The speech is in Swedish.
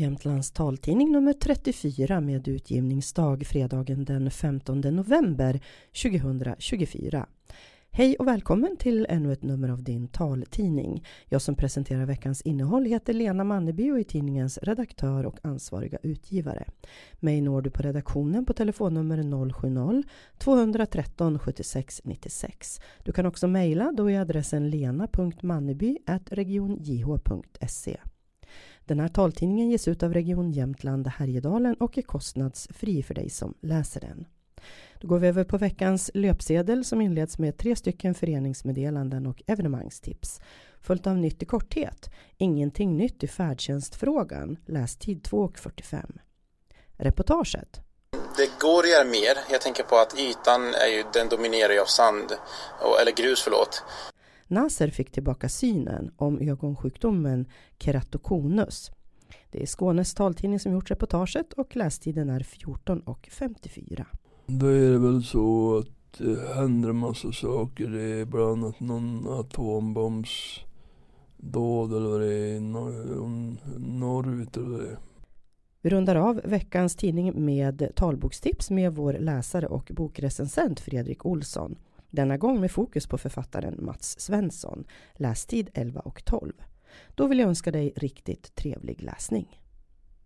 Jämtlands taltidning nummer 34 med utgivningsdag fredagen den 15 november 2024. Hej och välkommen till ännu ett nummer av din taltidning. Jag som presenterar veckans innehåll heter Lena Manneby och är tidningens redaktör och ansvariga utgivare. Mig når du på redaktionen på telefonnummer 070-213 76 96. Du kan också mejla, då är adressen lena.manneby@regionjh.se. Den här taltidningen ges ut av Region Jämtland Härjedalen och är kostnadsfri för dig som läser den. Då går vi över på veckans löpsedel som inleds med 3 stycken föreningsmeddelanden och evenemangstips. Följt av nytt i korthet. Ingenting nytt i färdtjänstfrågan. Lästid 2:45. Reportaget. Det går att göra mer. Jag tänker på att ytan den dominerar ju av sand, eller grus förlåt. Nasser fick tillbaka synen om ögonsjukdomen keratokonus. Det är Skånes taltidning som gjort reportaget och lästiden är 14:54. Då är det väl så att det händer en massa saker. Det är bland annat någon atombombsdåd eller vad det är norrut eller vad det är. Vi rundar av veckans tidning med talbokstips med vår läsare och bokrecensent Fredrik Olsson. Denna gång med fokus på författaren Mats Svensson. Lästid 11:12. Då vill jag önska dig riktigt trevlig läsning.